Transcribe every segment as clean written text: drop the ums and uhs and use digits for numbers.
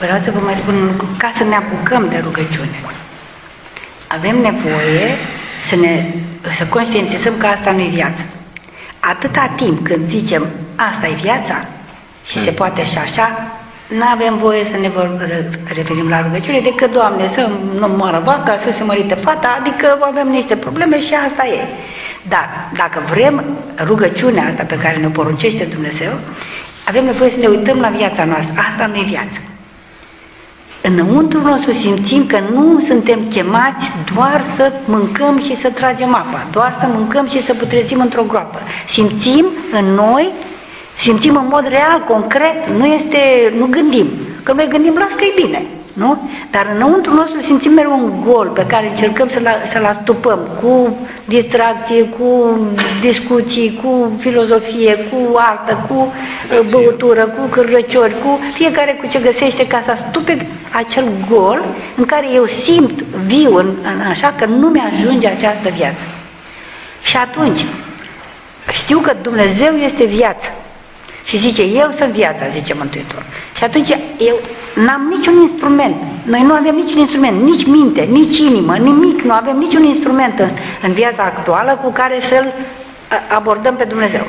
Vreau să vă mai spun un lucru, ca să ne apucăm de rugăciune. Avem nevoie să conștientizăm că asta nu e viață. Atâta timp când zicem asta e viața și se poate și așa, nu avem voie să ne referim la rugăciune decât, Doamne, să nu moară vaca, să se mărite fata, adică avem niște probleme și asta e. Dar dacă vrem rugăciunea asta pe care ne poruncește Dumnezeu, avem nevoie să ne uităm la viața noastră. Asta nu e viață. Înăuntru nostru simțim că nu suntem chemați doar să mâncăm și să tragem apa, doar să mâncăm și să putrezim într-o groapă. Simțim în noi, simțim în mod real, concret, nu gândim. Că noi gândim, las că e bine, nu? Dar înăuntru nostru simțim mereu un gol pe care încercăm să-l astupăm cu distracție, cu discuții, cu filozofie, cu artă, cu băutură, cu cârlăciori, cu fiecare cu ce găsește ca să astupe acel gol în care eu simt viu în așa că nu mi-ajunge această viață. Și atunci știu că Dumnezeu este viață. Și zice, eu sunt viața, zice Mântuitorul. Și atunci eu n-am niciun instrument. Noi nu avem niciun instrument, nici minte, nici inimă, nimic. Nu avem niciun instrument în viața actuală cu care să-L abordăm pe Dumnezeu.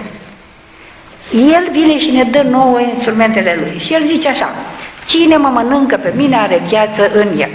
El vine și ne dă nouă instrumentele Lui. Și El zice așa, cine mă mănâncă pe mine are viață în el.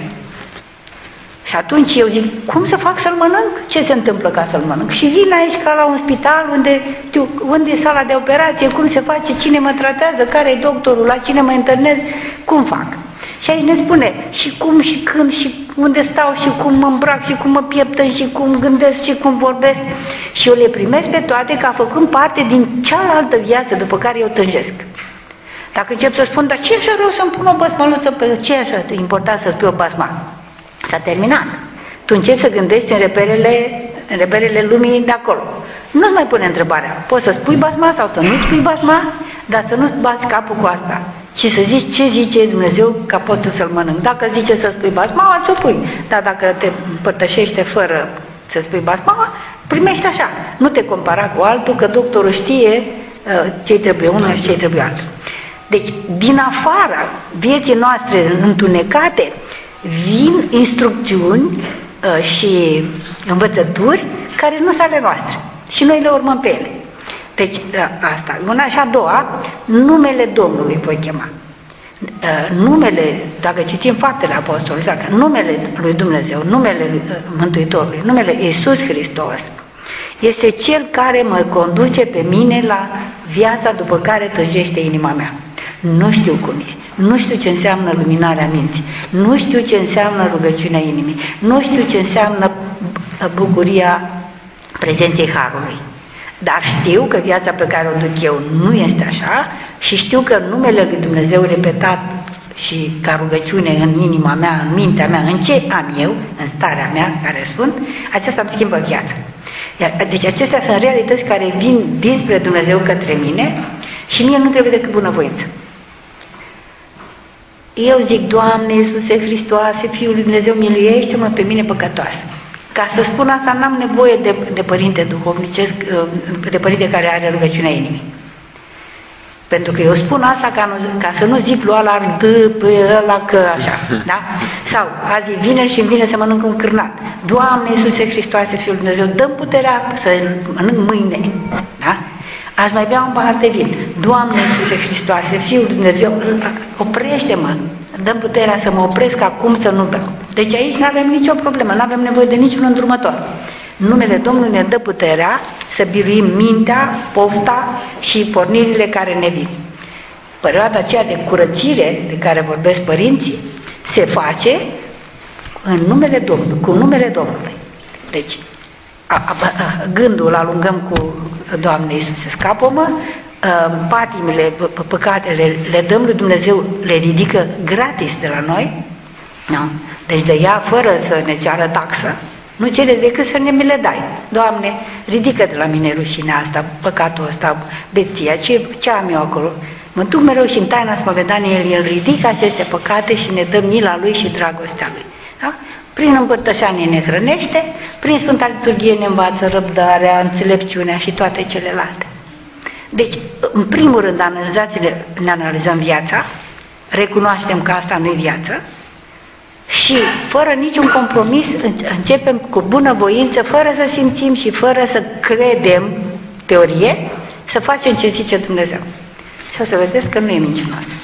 Și atunci eu zic, cum să fac să-l mănânc? Ce se întâmplă ca să-l mănânc? Și vin aici ca la un spital unde e sala de operație, cum se face, cine mă tratează, care e doctorul, la cine mă internez, cum fac? Și aici ne spune și cum și când și unde stau și cum mă îmbrac și cum mă pieptăn și cum gândesc și cum vorbesc. Și eu le primesc pe toate ca făcând parte din cealaltă viață după care eu tânjesc. Dacă încep să spun, dar ce așa rău să-mi pun o basmaluță pe ce așa important să spui o basma? S-a terminat. Tu începi să gândești în reperele lumii de acolo. Nu-ți mai pune întrebarea, poți să spui basma sau să nu spui basma, dar să nu-ți bați capul cu asta, ci să zici ce zice Dumnezeu ca poți tu să-l mănânci. Dacă zice să spui basma, să pui. Dar dacă te împărtășește fără să spui basma, primești așa. Nu te compara cu altul, că doctorul știe ce-i trebuie unul și ce-i trebuie altul. Deci, din afara vieții noastre întunecate, vin instrucțiuni și învățături care nu sunt ale noastre și noi le urmăm pe ele. Deci asta, una și a doua, numele Domnului voi chema. Numele, dacă citim Faptele Apostolului, dacă numele lui Dumnezeu, numele lui Mântuitorului, numele Iisus Hristos este Cel care mă conduce pe mine la viața după care tânjește inima mea. Nu știu cum e, nu știu ce înseamnă luminarea minții, nu știu ce înseamnă rugăciunea inimii, nu știu ce înseamnă bucuria prezenței Harului. Dar știu că viața pe care o duc eu nu este așa și știu că numele lui Dumnezeu repetat și ca rugăciune în inima mea, în mintea mea, în ce am eu, în starea mea care spun, aceasta îmi schimbă viața. Deci acestea sunt realități care vin dinspre Dumnezeu către mine și mie nu trebuie decât bunăvoință. Eu zic, Doamne Iisuse Hristoase, Fiul lui Dumnezeu, miluiește-mă pe mine păcătoasă. Ca să spun asta, n-am nevoie de părinte duhovnicesc, de părinte care are rugăciunea inimii. Pentru că eu spun asta ca să nu zic lui ăla pe ăla că așa, da? Sau azi e vineri și îmi vine să mănânc un cârnat. Doamne Iisuse Hristoase, Fiul lui Dumnezeu, dă-mi puterea să mănânc mâine, da? Aș mai bea un pahar de vin. Doamne Iisuse Hristoase, Fiul lui Dumnezeu, oprește-mă, dă-mi puterea să mă opresc acum să nu beau. Deci aici nu avem nicio problemă, nu avem nevoie de niciun îndrumător. Numele Domnului ne dă puterea să biruim mintea, pofta și pornirile care ne vin. Perioada aceea de curățire de care vorbesc părinții se face în numele Domnului, cu numele Domnului. Deci gândul alungăm cu Doamne Iisuse, scapă-mă, patimile, păcatele le dăm lui Dumnezeu, le ridică gratis de la noi, nu? Deci de ea fără să ne ceară taxă, nu cere decât să ne mi le dai. Doamne, ridică de la mine rușinea asta, păcatul ăsta, beția, ce am eu acolo? Mă duc mereu și în taina spovedaniei, El ridică aceste păcate și ne dă mila Lui și dragostea Lui. Da? Prin împărtășanie ne hrănește, prin Sfânta Liturghie ne învață răbdarea, înțelepciunea și toate celelalte. Deci, în primul rând, ne analizăm viața recunoaștem că asta nu e viață și fără niciun compromis începem cu bunăvoință, fără să simțim și fără să credem teorie, să facem ce zice Dumnezeu. Și o să vedeți că nu e mincinos.